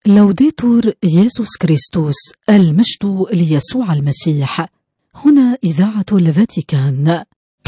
لوديتور يسوع كريستوس، المجد ليسوع المسيح. هنا إذاعة الفاتيكان.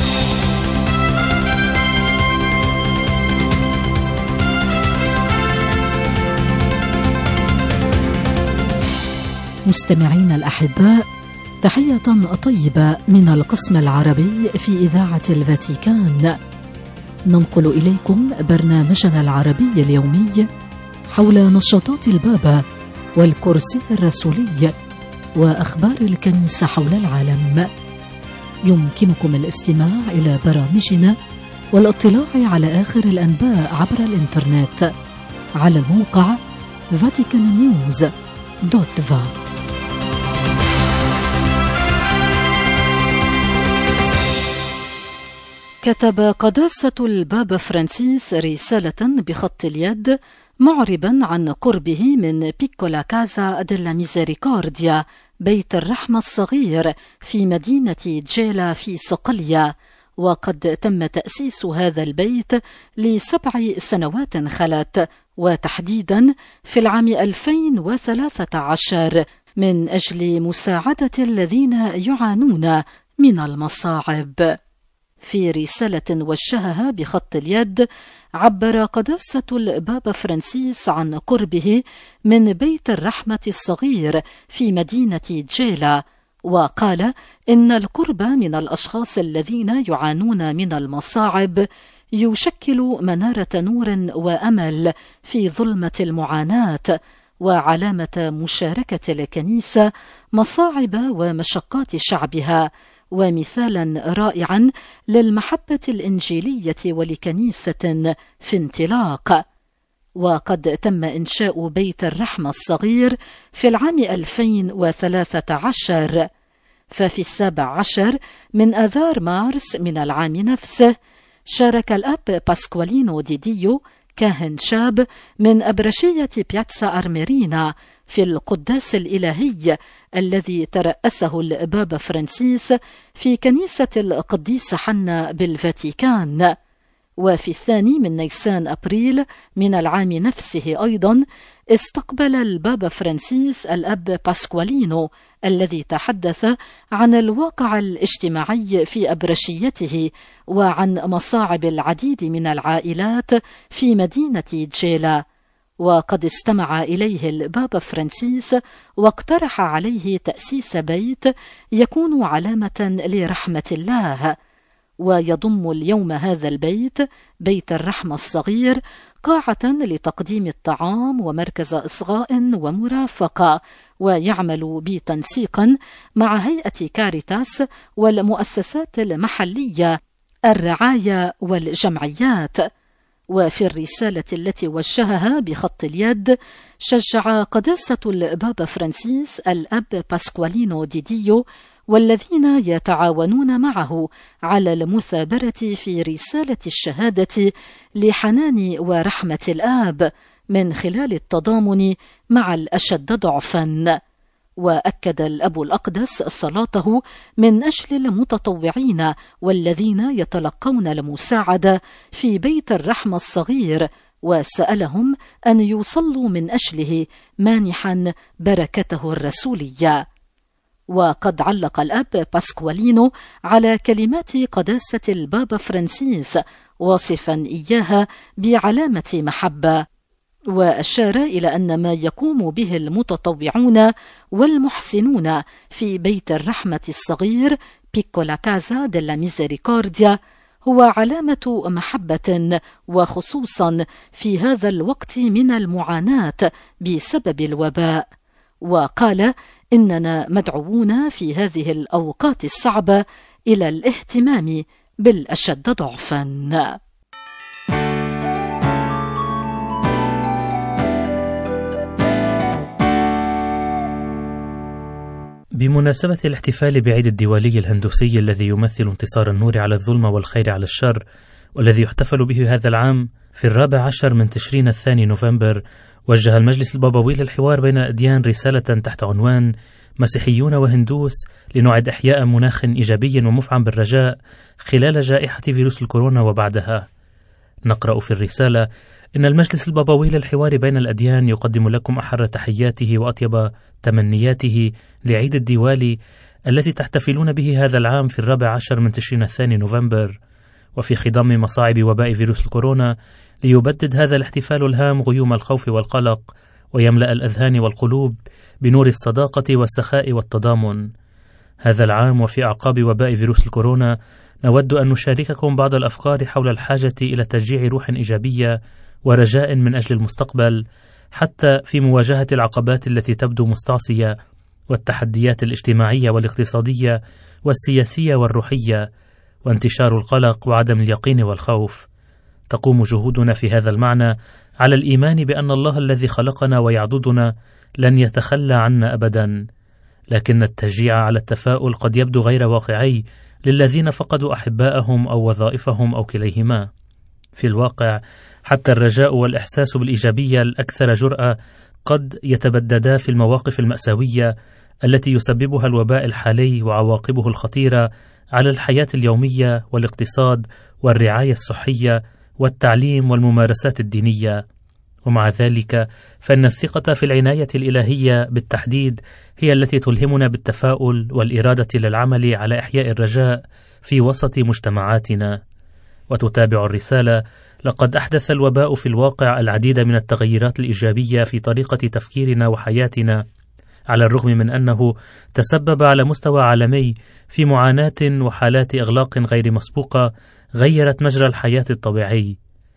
مستمعين الأحباء، تحية طيبة من القسم العربي في إذاعة الفاتيكان. ننقل إليكم برنامجنا العربي اليومي حول نشاطات البابا والكرسي الرسولي وأخبار الكنيسة حول العالم. يمكنكم الاستماع إلى برامجنا والاطلاع على آخر الأنباء عبر الإنترنت على الموقع vaticannews.va. كتب قداسة البابا فرانسيس رسالة بخط اليد معربا عن قربه من بيكولا كازا ديلا ميزيريكورديا، بيت الرحمة الصغير في مدينة جيلا في صقلية. وقد تم تأسيس هذا البيت ل7 سنوات خلت، وتحديدا في العام 2013 من أجل مساعدة الذين يعانون من المصاعب. في رسالة وجهها بخط اليد، عبر قداسة البابا فرانسيس عن قربه من بيت الرحمة الصغير في مدينة جيلا، وقال إن القرب من الأشخاص الذين يعانون من المصاعب يشكل منارة نور وأمل في ظلمة المعاناة، وعلامة مشاركة الكنيسة مصاعب ومشقات شعبها، ومثالا رائعا للمحبة الإنجيلية ولكنيسة في انطلاق. وقد تم إنشاء بيت الرحمة الصغير في العام 2013، ففي 17 من آذار مارس من العام نفسه شارك الأب باسكوالينو ديديو، كاهن شاب من أبرشية بياتسا أرميرينا، في القداس الإلهي الذي ترأسه البابا فرانسيس في كنيسة القديسة حنا بالفاتيكان. وفي 2 من نيسان أبريل من العام نفسه أيضا استقبل البابا فرانسيس الأب باسكوالينو، الذي تحدث عن الواقع الاجتماعي في أبرشيته وعن مصاعب العديد من العائلات في مدينة جيلا. وقد استمع إليه البابا فرانسيس واقترح عليه تأسيس بيت يكون علامة لرحمة الله. ويضم اليوم هذا البيت، بيت الرحمة الصغير، قاعة لتقديم الطعام ومركز إصغاء ومرافقة، ويعمل بتنسيق مع هيئة كاريتاس والمؤسسات المحلية، الرعاية والجمعيات. وفي الرسالة التي وجهها بخط اليد، شجع قداسة البابا فرانسيس الأب باسكوالينو ديديو والذين يتعاونون معه على المثابرة في رسالة الشهادة لحنان ورحمة الآب من خلال التضامن مع الأشد ضعفا. وأكد الأب الأقدس صلاته من أجل المتطوعين والذين يتلقون المساعدة في بيت الرحمة الصغير، وسألهم أن يصلوا من أجله مانحا بركته الرسولية. وقد علق الأب باسكوالينو على كلمات قداسة البابا فرانسيس واصفا إياها بعلامة محبة، وأشار إلى أن ما يقوم به المتطوعون والمحسنون في بيت الرحمة الصغير بيكولا كازا ديلا ميزيريكورديا هو علامة محبة، وخصوصا في هذا الوقت من المعاناة بسبب الوباء. وقال إننا مدعوون في هذه الأوقات الصعبة إلى الاهتمام بالأشد ضعفا. بمناسبة الاحتفال بعيد الديوالي الهندوسي الذي يمثل انتصار النور على الظلمة والخير على الشر، والذي يحتفل به هذا العام في 14 من تشرين الثاني نوفمبر، وجه المجلس البابوي للحوار بين الأديان رسالة تحت عنوان مسيحيون وهندوس لنعد إحياء مناخ إيجابي ومفعم بالرجاء خلال جائحة فيروس الكورونا وبعدها. نقرأ في الرسالة إن المجلس البابوي للحوار بين الأديان يقدم لكم أحر تحياته وأطيب تمنياته لعيد الديوالي الذي تحتفلون به هذا العام في 14 من تشرين الثاني نوفمبر، وفي خضم مصاعب وباء فيروس الكورونا، ليبدد هذا الاحتفال الهام غيوم الخوف والقلق ويملأ الأذهان والقلوب بنور الصداقة والسخاء والتضامن. هذا العام وفي أعقاب وباء فيروس الكورونا نود أن نشارككم بعض الأفكار حول الحاجة إلى تشجيع روح إيجابية ورجاء من أجل المستقبل، حتى في مواجهة العقبات التي تبدو مستعصية والتحديات الاجتماعية والاقتصادية والسياسية والروحية وانتشار القلق وعدم اليقين والخوف. تقوم جهودنا في هذا المعنى على الإيمان بأن الله الذي خلقنا ويعضدنا لن يتخلى عنا أبدا، لكن التشجيع على التفاؤل قد يبدو غير واقعي للذين فقدوا أحباءهم أو وظائفهم أو كليهما. في الواقع حتى الرجاء والإحساس بالإيجابية الأكثر جرأة قد يتبددا في المواقف المأساوية التي يسببها الوباء الحالي وعواقبه الخطيرة على الحياة اليومية والاقتصاد والرعاية الصحية والتعليم والممارسات الدينية. ومع ذلك فإن الثقة في العناية الإلهية بالتحديد هي التي تلهمنا بالتفاؤل والإرادة للعمل على إحياء الرجاء في وسط مجتمعاتنا. وتتابع الرسالة: لقد أحدث الوباء في الواقع العديد من التغيرات الإيجابية في طريقة تفكيرنا وحياتنا، على الرغم من أنه تسبب على مستوى عالمي في معاناة وحالات إغلاق غير مسبوقة غيرت مجرى الحياة الطبيعي.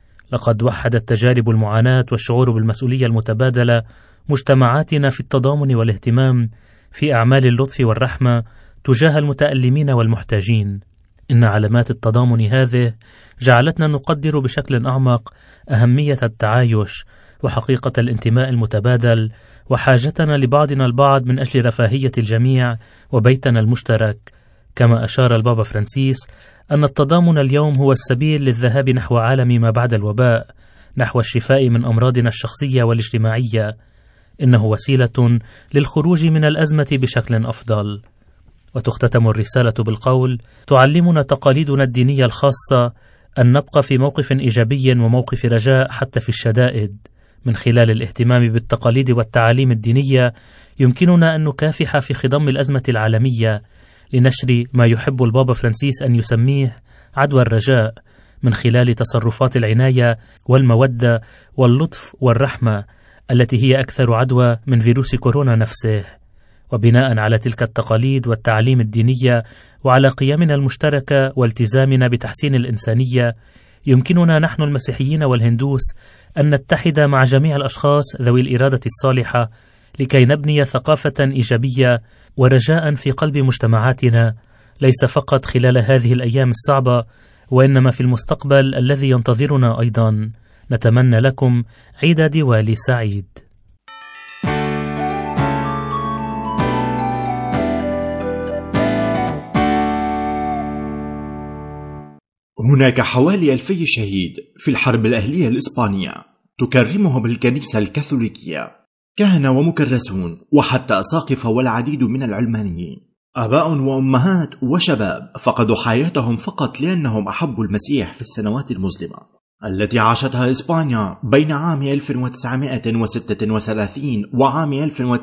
لقد وحدت تجارب المعاناة والشعور بالمسؤولية المتبادلة مجتمعاتنا في التضامن والاهتمام في أعمال اللطف والرحمة تجاه المتألمين والمحتاجين. إن علامات التضامن هذه جعلتنا نقدر بشكل أعمق أهمية التعايش وحقيقة الانتماء المتبادل وحاجتنا لبعضنا البعض من أجل رفاهية الجميع وبيتنا المشترك. كما أشار البابا فرانسيس أن التضامن اليوم هو السبيل للذهاب نحو عالم ما بعد الوباء، نحو الشفاء من أمراضنا الشخصية والاجتماعية. إنه وسيلة للخروج من الأزمة بشكل أفضل. وتختتم الرسالة بالقول: تعلمنا تقاليدنا الدينية الخاصة أن نبقى في موقف إيجابي وموقف رجاء حتى في الشدائد. من خلال الاهتمام بالتقاليد والتعاليم الدينية يمكننا أن نكافح في خضم الأزمة العالمية لنشر ما يحب البابا فرانسيس أن يسميه عدوى الرجاء، من خلال تصرفات العناية والمودة واللطف والرحمة التي هي أكثر عدوى من فيروس كورونا نفسه. وبناء على تلك التقاليد والتعليم الدينية وعلى قيمنا المشتركة والتزامنا بتحسين الإنسانية، يمكننا نحن المسيحيين والهندوس أن نتحد مع جميع الأشخاص ذوي الإرادة الصالحة لكي نبني ثقافة إيجابية ورجاء في قلب مجتمعاتنا، ليس فقط خلال هذه الأيام الصعبة وإنما في المستقبل الذي ينتظرنا أيضا. نتمنى لكم عيد ديوالي سعيد. هناك حوالي 2000 شهيد في الحرب الأهلية الإسبانية تكرمهم الكنيسة الكاثوليكية، كهنة ومكرسون وحتى أساقفة والعديد من العلمانيين، آباء وأمهات وشباب فقدوا حياتهم فقط لأنهم أحبوا المسيح في السنوات المظلمة التي عاشتها إسبانيا بين عام 1936 وعام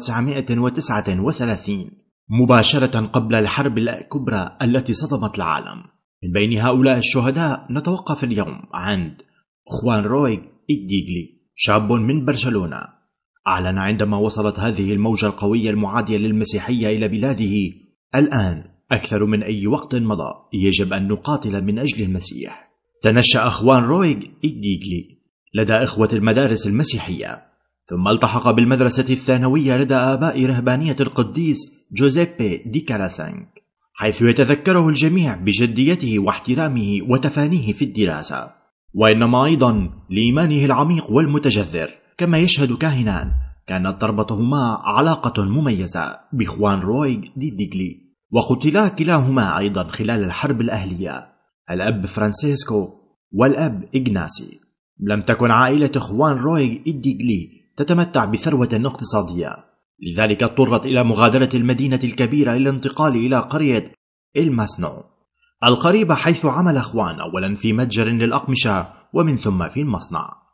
1939 مباشرة قبل الحرب الكبرى التي صدمت العالم. من بين هؤلاء الشهداء نتوقف اليوم عند خوان رويغ إديغلي، شاب من برشلونة أعلن عندما وصلت هذه الموجة القوية المعادية للمسيحية إلى بلاده: الآن أكثر من أي وقت مضى يجب أن نقاتل من أجل المسيح. تنشأ خوان رويغ إديغلي لدى إخوة المدارس المسيحية، ثم التحق بالمدرسة الثانوية لدى آباء رهبانية القديس جوزيبي دي كاراسانك، حيث يتذكره الجميع بجديته واحترامه وتفانيه في الدراسة، وإنما أيضا لإيمانه العميق والمتجذر. كما يشهد كاهنان كانت تربطهما علاقة مميزة بخوان رويغ دي ديغلي، وقتلا كلاهما أيضا خلال الحرب الأهلية، الأب فرانسيسكو والأب إغناسي. لم تكن عائلة خوان رويغ ديغلي تتمتع بثروة اقتصادية، لذلك اضطرت إلى مغادرة المدينة الكبيرة للانتقال إلى قرية الماسنو القريبة، حيث عمل خوان أولا في متجر للأقمشة ومن ثم في المصنع.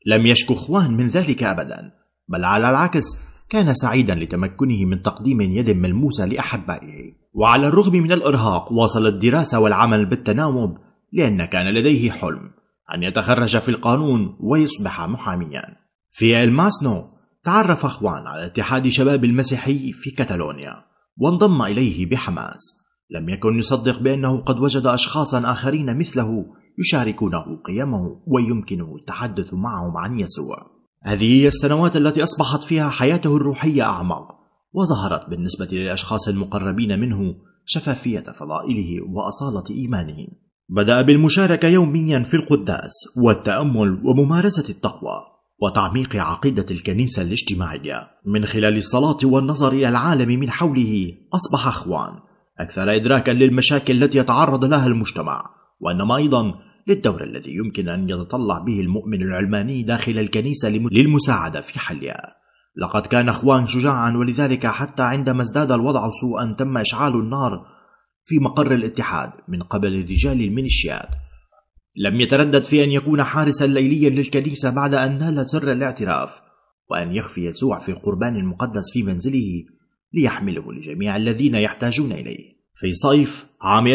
لم يشكو خوان من ذلك أبدا، بل على العكس كان سعيدا لتمكنه من تقديم يد ملموسة لأحبائه. وعلى الرغم من الإرهاق واصل الدراسة والعمل بالتناوب، لأن كان لديه حلم أن يتخرج في القانون ويصبح محاميا. في الماسنو تعرف خوان على اتحاد شباب المسيحي في كاتالونيا وانضم إليه بحماس. لم يكن يصدق بأنه قد وجد أشخاصا آخرين مثله يشاركونه قيمه ويمكنه التحدث معهم عن يسوع. هذه هي السنوات التي أصبحت فيها حياته الروحية أعمق، وظهرت بالنسبة للأشخاص المقربين منه شفافية فضائله وأصالة إيمانه. بدأ بالمشاركة يوميا في القداس والتأمل وممارسة التقوى وتعميق عقيدة الكنيسة الاجتماعية. من خلال الصلاة والنظر إلى العالم من حوله أصبح خوان أكثر إدراكا للمشاكل التي يتعرض لها المجتمع، وإنما أيضا للدور الذي يمكن أن يتطلع به المؤمن العلماني داخل الكنيسة للمساعدة في حلها. لقد كان خوان شجاعا، ولذلك حتى عندما ازداد الوضع سوءا تم إشعال النار في مقر الاتحاد من قبل رجال الميليشيات. لم يتردد في أن يكون حارسا ليليا للكنيسة بعد أن نال سر الاعتراف، وأن يخفي يسوع في القربان المقدس في منزله ليحمله لجميع الذين يحتاجون إليه. في صيف عام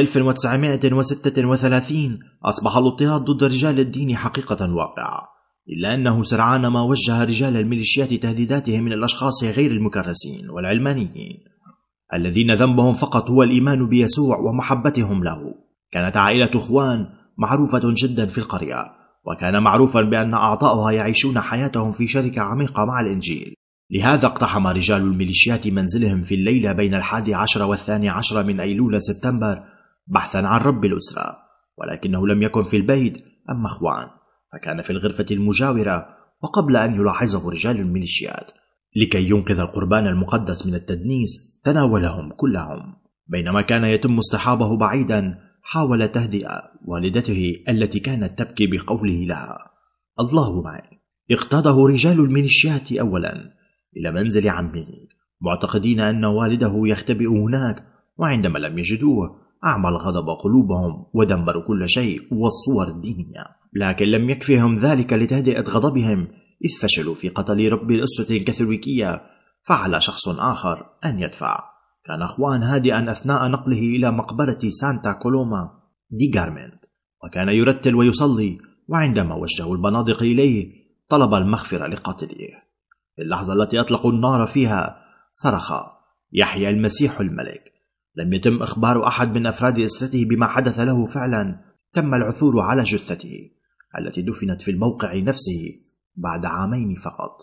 1936 أصبح الاضطهاد ضد رجال الدين حقيقة واقعة، إلا أنه سرعان ما وجه رجال الميليشيات تهديداتهم من الأشخاص غير المكرسين والعلمانيين الذين ذنبهم فقط هو الإيمان بيسوع ومحبتهم له. كانت عائلة خوان معروفة جدا في القرية، وكان معروفا بأن أعضاؤها يعيشون حياتهم في شركة عميقة مع الإنجيل. لهذا اقتحم رجال الميليشيات منزلهم في الليلة بين 11 و12 من أيلول سبتمبر بحثا عن رب الأسرة، ولكنه لم يكن في البيت أما خوان فكان في الغرفة المجاورة. وقبل أن يلاحظه رجال الميليشيات لكي ينقذ القربان المقدس من التدنيس تناولهم كلهم. بينما كان يتم اصطحابه بعيدا حاول تهدئ والدته التي كانت تبكي بقوله لها: الله معي. اقتاده رجال الميليشيات أولا إلى منزل عمه معتقدين أن والده يختبئ هناك، وعندما لم يجدوه أعمى الغضب قلوبهم ودمروا كل شيء والصور الدينية. لكن لم يكفهم ذلك لتهدئة غضبهم، إذ فشلوا في قتل رب الأسرة الكاثوليكية، فعلى شخص آخر أن يدفع. كان خوان هادئا أثناء نقله إلى مقبرة سانتا كولوما دي غارمنت، وكان يرتل ويصلي، وعندما وجهوا البنادق إليه طلب المغفرة لقاتله. في اللحظة التي أطلقوا النار فيها صرخ: يحيى المسيح الملك. لم يتم إخبار أحد من أفراد أسرته بما حدث له فعلا. تم العثور على جثته التي دفنت في الموقع نفسه بعد عامين فقط.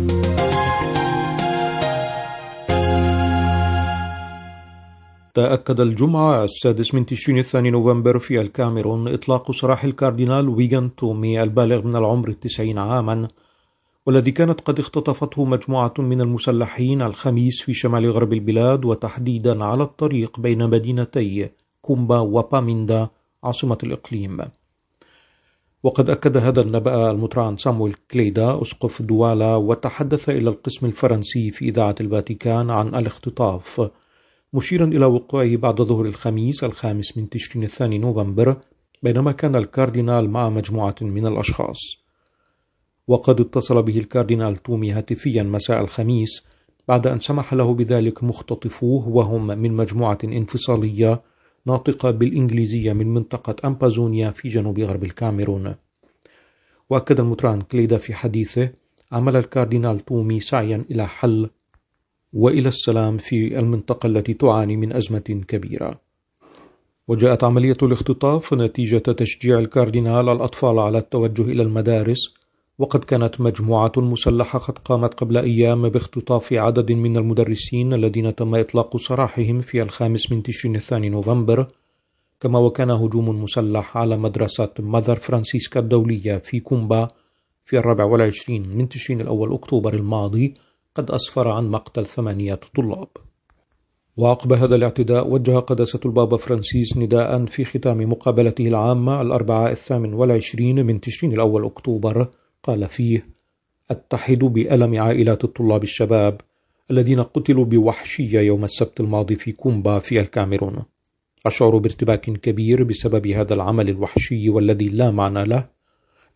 تأكد الجمعة 6 من تشرين الثاني نوفمبر في الكاميرون إطلاق سراح الكاردينال ويغان تومي البالغ من العمر 90 عاما، والذي كانت قد اختطفته مجموعة من المسلحين الخميس في شمال غرب البلاد، وتحديدا على الطريق بين مدينتي كومبا وباميندا عاصمة الإقليم. وقد أكد هذا النبأ المطران سامويل كليدا أسقف دوالا، وتحدث إلى القسم الفرنسي في إذاعة الفاتيكان عن الاختطاف، مشيرا إلى وقوعه بعد ظهر الخميس 5 من تشرين الثاني نوفمبر بينما كان الكاردينال مع مجموعة من الأشخاص. وقد اتصل به الكاردينال تومي هاتفيا مساء الخميس بعد أن سمح له بذلك مختطفوه، وهم من مجموعة انفصالية ناطقة بالإنجليزية من منطقة أمبازونيا في جنوب غرب الكاميرون. وأكد المطران كليدا في حديثه: عمل الكاردينال تومي سعيا إلى حل وإلى السلام في المنطقة التي تعاني من أزمة كبيرة. وجاءت عملية الاختطاف نتيجة تشجيع الكاردينال الأطفال على التوجه إلى المدارس، وقد كانت مجموعة مسلحة قد قامت قبل أيام باختطاف عدد من المدرسين الذين تم إطلاق سراحهم في 5 من تشرين الثاني نوفمبر، كما وكان هجوم مسلح على مدرسة ماذر فرانسيسكا الدولية في كومبا في 24 من تشرين الأول أكتوبر الماضي قد أسفر عن مقتل 8 طلاب. وعقب هذا الاعتداء وجه قداسة البابا فرانسيس نداء في ختام مقابلته العامة الأربعاء 28 من تشرين الأول أكتوبر، قال فيه: أتحد بألم عائلات الطلاب الشباب الذين قتلوا بوحشية يوم السبت الماضي في كومبا في الكاميرون. أشعر بارتباك كبير بسبب هذا العمل الوحشي والذي لا معنى له،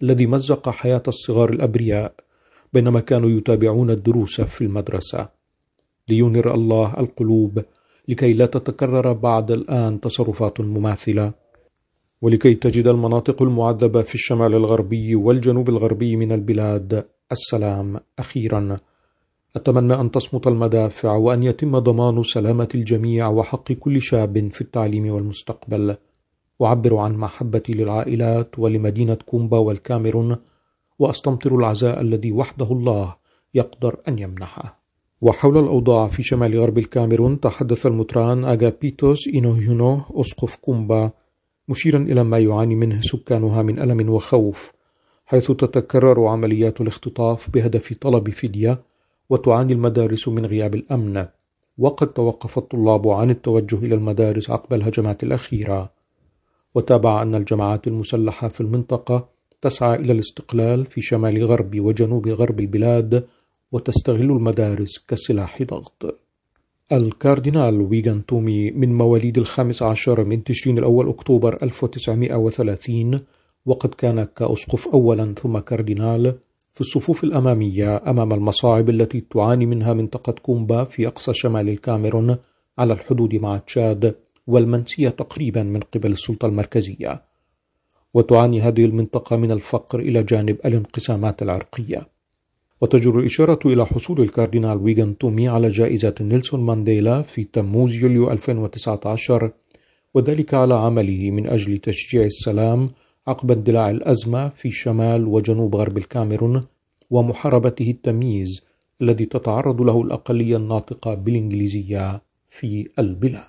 الذي مزق حياة الصغار الأبرياء بينما كانوا يتابعون الدروس في المدرسة، لينر الله القلوب لكي لا تتكرر بعد الآن تصرفات مماثلة، ولكي تجد المناطق المعذبة في الشمال الغربي والجنوب الغربي من البلاد السلام. أخيرا أتمنى أن تصمت المدافع وأن يتم ضمان سلامة الجميع وحق كل شاب في التعليم والمستقبل. أعبر عن محبتي للعائلات ولمدينة كومبا والكاميرون، وأستمطر العزاء الذي وحده الله يقدر أن يمنحه. وحول الأوضاع في شمال غرب الكاميرون تحدث المطران أغابيتوس إنوهيونو أسقف كومبا مشيرا إلى ما يعاني منه سكانها من ألم وخوف، حيث تتكرر عمليات الاختطاف بهدف طلب فدية، وتعاني المدارس من غياب الأمن، وقد توقف الطلاب عن التوجه إلى المدارس عقب الهجمات الأخيرة. وتابع أن الجماعات المسلحة في المنطقة تسعى إلى الاستقلال في شمال غرب وجنوب غرب البلاد، وتستغل المدارس كسلاح ضغط. الكاردينال ويغان تومي من مواليد 15 من تشرين الأول أكتوبر 1930، وقد كان كأسقف أولا ثم كاردينال في الصفوف الأمامية أمام المصاعب التي تعاني منها منطقة كومبا في أقصى شمال الكاميرون على الحدود مع تشاد والمنسية تقريبا من قبل السلطة المركزية، وتعاني هذه المنطقة من الفقر إلى جانب الانقسامات العرقية. وتجر الإشارة إلى حصول الكاردينال ويغان تومي على جائزة نيلسون مانديلا في تموز يوليو 2019، وذلك على عمله من أجل تشجيع السلام عقب اندلاع الأزمة في شمال وجنوب غرب الكاميرون، ومحاربته التمييز الذي تتعرض له الأقلية الناطقة بالإنجليزية في البلاد.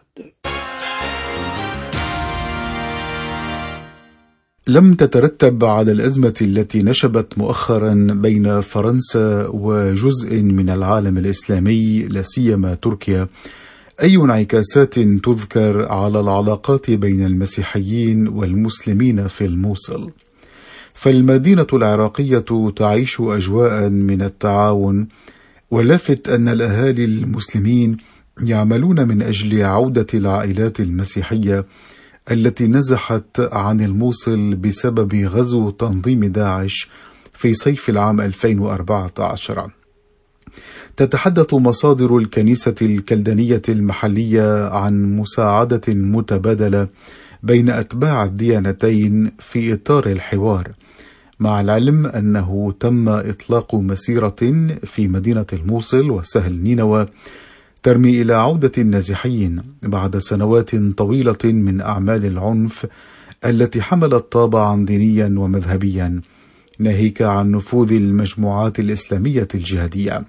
لم تترتب على الأزمة التي نشبت مؤخرا بين فرنسا وجزء من العالم الإسلامي لا سيما تركيا أي انعكاسات تذكر على العلاقات بين المسيحيين والمسلمين في الموصل، فالمدينة العراقية تعيش أجواء من التعاون، ولافت أن الأهالي المسلمين يعملون من أجل عودة العائلات المسيحية التي نزحت عن الموصل بسبب غزو تنظيم داعش في صيف العام 2014. تتحدث مصادر الكنيسة الكلدانية المحلية عن مساعدة متبادلة بين أتباع الديانتين في إطار الحوار، مع العلم أنه تم إطلاق مسيرة في مدينة الموصل وسهل نينوى ترمي إلى عودة النازحين بعد سنوات طويلة من أعمال العنف التي حملت طابعا دينيا ومذهبيا، ناهيك عن نفوذ المجموعات الإسلامية الجهادية.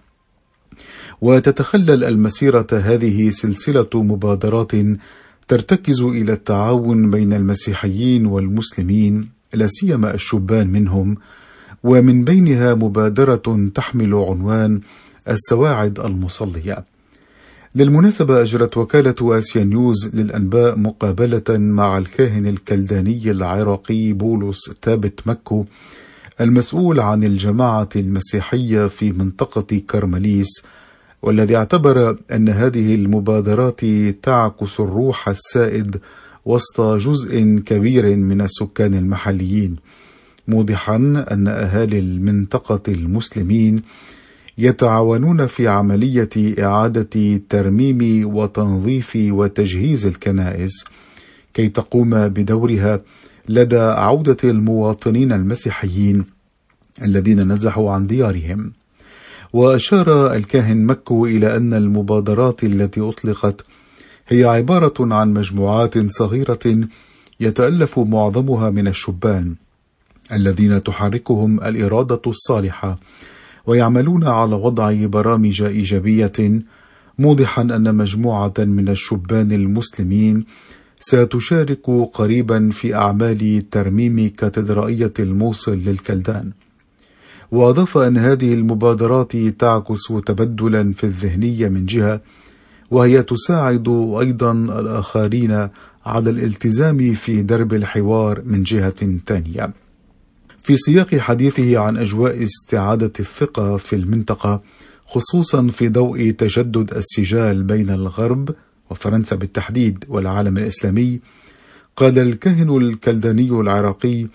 وتتخلل المسيرة هذه سلسلة مبادرات ترتكز إلى التعاون بين المسيحيين والمسلمين لا سيما الشبان منهم، ومن بينها مبادرة تحمل عنوان السواعد المصلية. للمناسبة أجرت وكالة آسيا نيوز للأنباء مقابلة مع الكاهن الكلداني العراقي بولس تابت مكو المسؤول عن الجماعة المسيحية في منطقة كرمليس، والذي اعتبر أن هذه المبادرات تعكس الروح السائد وسط جزء كبير من السكان المحليين، موضحا أن أهالي المنطقة المسلمين يتعاونون في عملية إعادة ترميم وتنظيف وتجهيز الكنائس كي تقوم بدورها لدى عودة المواطنين المسيحيين الذين نزحوا عن ديارهم. وأشار الكاهن مكو إلى أن المبادرات التي أطلقت هي عبارة عن مجموعات صغيرة يتألف معظمها من الشبان الذين تحركهم الإرادة الصالحة ويعملون على وضع برامج إيجابية، موضحا أن مجموعة من الشبان المسلمين ستشارك قريبا في أعمال ترميم كاتدرائية الموصل للكلدان. وأضاف أن هذه المبادرات تعكس تبدلا في الذهنية من جهة، وهي تساعد أيضا الآخرين على الالتزام في درب الحوار من جهة ثانية. في سياق حديثه عن أجواء استعادة الثقة في المنطقة، خصوصا في ضوء تجدد السجال بين الغرب وفرنسا بالتحديد والعالم الإسلامي، قال الكاهن الكلداني العراقي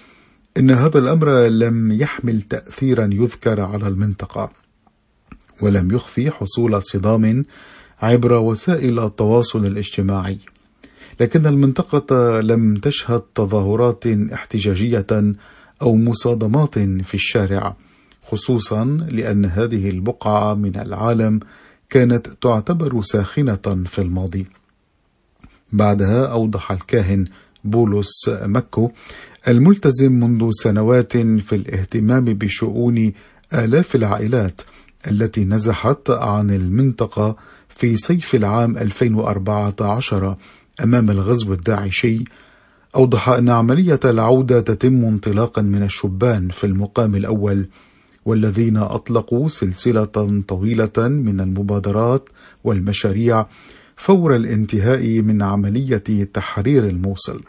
إن هذا الأمر لم يحمل تأثيرا يذكر على المنطقة، ولم يخفي حصول صدام عبر وسائل التواصل الاجتماعي، لكن المنطقة لم تشهد تظاهرات احتجاجية أو مصادمات في الشارع، خصوصا لأن هذه البقعة من العالم كانت تعتبر ساخنة في الماضي. بعدها أوضح الكاهن بولس مكو الملتزم منذ سنوات في الاهتمام بشؤون آلاف العائلات التي نزحت عن المنطقة في صيف العام 2014 أمام الغزو الداعشي، أوضح أن عملية العودة تتم انطلاقا من الشبان في المقام الأول، والذين أطلقوا سلسلة طويلة من المبادرات والمشاريع فور الانتهاء من عملية تحرير الموصل.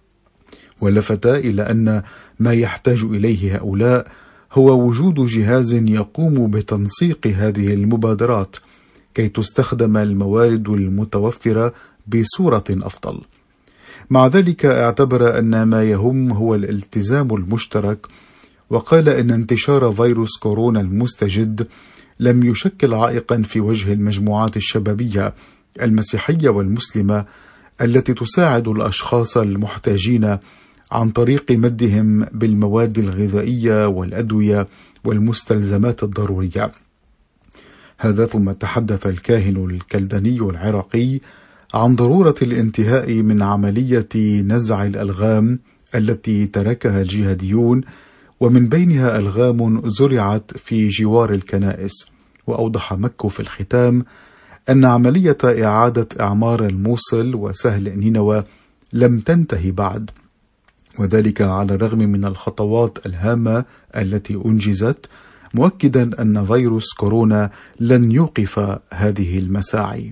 ولفت إلى أن ما يحتاج إليه هؤلاء هو وجود جهاز يقوم بتنسيق هذه المبادرات كي تستخدم الموارد المتوفرة بصورة أفضل. مع ذلك اعتبر أن ما يهم هو الالتزام المشترك، وقال أن انتشار فيروس كورونا المستجد لم يشكل عائقا في وجه المجموعات الشبابية المسيحية والمسلمة التي تساعد الأشخاص المحتاجين عن طريق مدهم بالمواد الغذائية والأدوية والمستلزمات الضرورية. هذا ثم تحدث الكاهن الكلداني العراقي عن ضرورة الانتهاء من عملية نزع الألغام التي تركها الجهاديون، ومن بينها ألغام زرعت في جوار الكنائس. وأوضح مكو في الختام أن عملية إعادة إعمار الموصل وسهل نينوى لم تنتهي بعد، وذلك على الرغم من الخطوات الهامة التي أنجزت، مؤكدا أن فيروس كورونا لن يوقف هذه المساعي.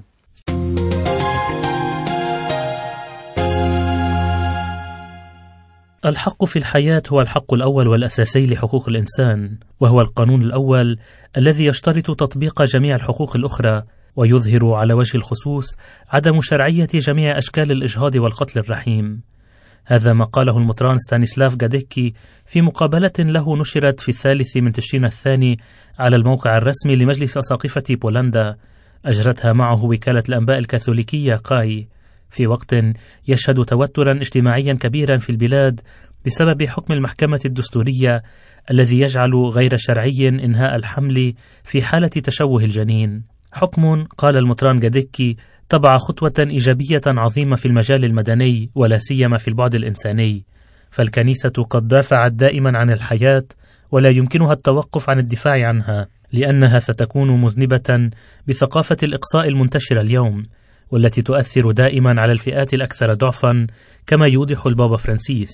الحق في الحياة هو الحق الأول والأساسي لحقوق الإنسان، وهو القانون الأول الذي يشترط تطبيق جميع الحقوق الأخرى، ويظهر على وجه الخصوص عدم شرعية جميع أشكال الإجهاض والقتل الرحيم. هذا ما قاله المطران ستانيسلاف غاديكي في مقابلة له نشرت في 3 تشرين الثاني على الموقع الرسمي لمجلس أساقفة بولندا، أجرتها معه وكالة الأنباء الكاثوليكية قاي، في وقت يشهد توترا اجتماعيا كبيرا في البلاد بسبب حكم المحكمة الدستورية الذي يجعل غير شرعي إنهاء الحمل في حالة تشوه الجنين. حكم، قال المطران غاديكي، تبع خطوة إيجابية عظيمة في المجال المدني ولا سيما في البعد الإنساني، فالكنيسة قد دافعت دائما عن الحياة ولا يمكنها التوقف عن الدفاع عنها، لأنها ستكون مذنبة بثقافة الإقصاء المنتشرة اليوم، والتي تؤثر دائما على الفئات الأكثر ضعفا كما يوضح البابا فرانسيس.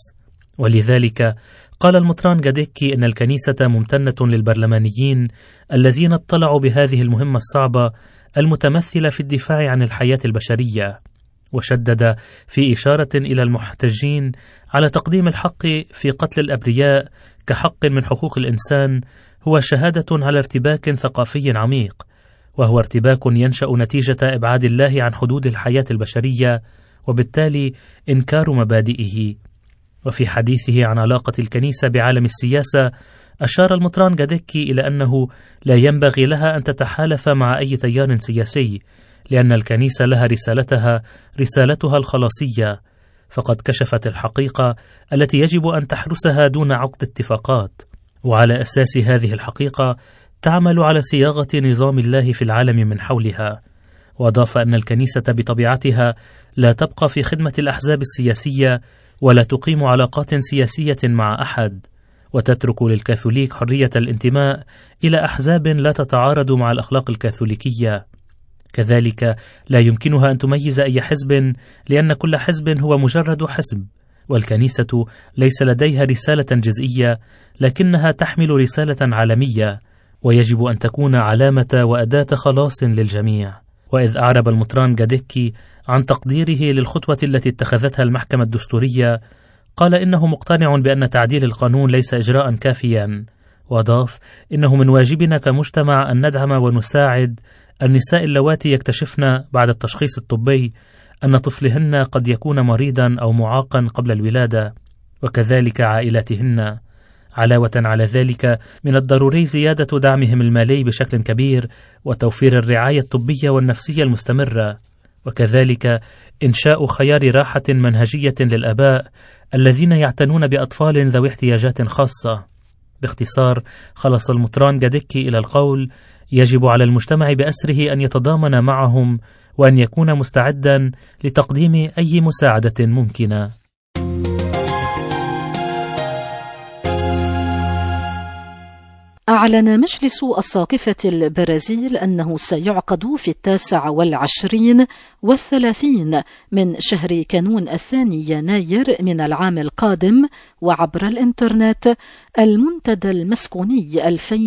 ولذلك قال المطران غاديكي إن الكنيسة ممتنة للبرلمانيين الذين اطلعوا بهذه المهمة الصعبة المتمثلة في الدفاع عن الحياة البشرية، وشدد في إشارة إلى المحتجين على تقديم الحق في قتل الأبرياء كحق من حقوق الإنسان هو شهادة على ارتباك ثقافي عميق، وهو ارتباك ينشأ نتيجة إبعاد الله عن حدود الحياة البشرية وبالتالي إنكار مبادئه. وفي حديثه عن علاقة الكنيسة بعالم السياسة أشار المطران غاديكي إلى أنه لا ينبغي لها أن تتحالف مع أي تيار سياسي، لأن الكنيسة لها رسالتها الخلاصية، فقد كشفت الحقيقة التي يجب أن تحرسها دون عقد اتفاقات، وعلى أساس هذه الحقيقة تعمل على صياغة نظام الله في العالم من حولها. وأضاف أن الكنيسة بطبيعتها لا تبقى في خدمة الأحزاب السياسية ولا تقيم علاقات سياسية مع أحد، وتترك للكاثوليك حرية الانتماء إلى أحزاب لا تتعارض مع الأخلاق الكاثوليكية. كذلك لا يمكنها أن تميز أي حزب، لأن كل حزب هو مجرد حزب، والكنيسة ليس لديها رسالة جزئية، لكنها تحمل رسالة عالمية، ويجب أن تكون علامة وأداة خلاص للجميع. وإذ أعرب المطران غاديكي عن تقديره للخطوة التي اتخذتها المحكمة الدستورية، قال إنه مقتنع بأن تعديل القانون ليس إجراء كافيا، وأضاف إنه من واجبنا كمجتمع أن ندعم ونساعد النساء اللواتي يكتشفن بعد التشخيص الطبي أن طفلهن قد يكون مريضا أو معاقا قبل الولادة، وكذلك عائلاتهن، علاوة على ذلك من الضروري زيادة دعمهم المالي بشكل كبير وتوفير الرعاية الطبية والنفسية المستمرة، وكذلك إنشاء خيار راحة منهجية للآباء الذين يعتنون بأطفال ذوي احتياجات خاصة. باختصار، خلص المطران جادكي إلى القول: يجب على المجتمع بأسره أن يتضامن معهم وأن يكون مستعدا لتقديم أي مساعدة ممكنة. أعلن مجلس أساقفة البرازيل أنه سيعقد في 29 و30 من شهر كانون الثاني يناير من العام القادم وعبر الإنترنت المنتدى المسكوني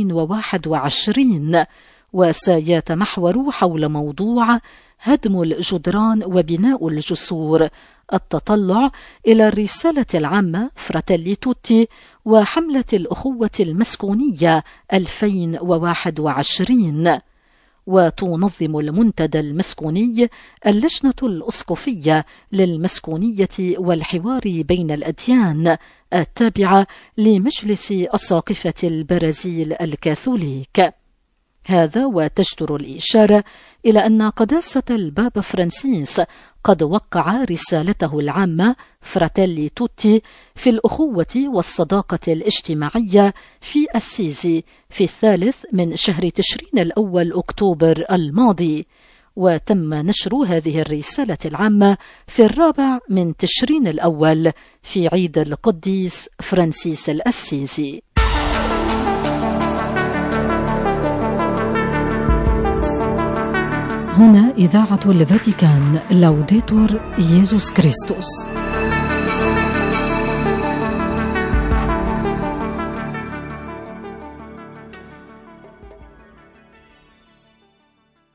2021، وسيتمحور حول موضوع هدم الجدران وبناء الجسور، التطلع إلى الرسالة العامة فراتيلي توتي وحملة الأخوة المسكونية 2021. وتنظم المنتدى المسكوني اللجنة الأسقفية للمسكونية والحوار بين الأديان التابعة لمجلس أساقفة البرازيل الكاثوليك. هذا وتجدر الإشارة إلى أن قداسة البابا فرانسيس قد وقع رسالته العامة فراتيلي توتي في الأخوة والصداقة الاجتماعية في السيزي في 3 من شهر تشرين الأول أكتوبر الماضي، وتم نشر هذه الرسالة العامة في 4 من تشرين الأول في عيد القديس فرانسيس الأسيزي. هنا إذاعة الفاتيكان، لوديتور ييسوس كريستوس.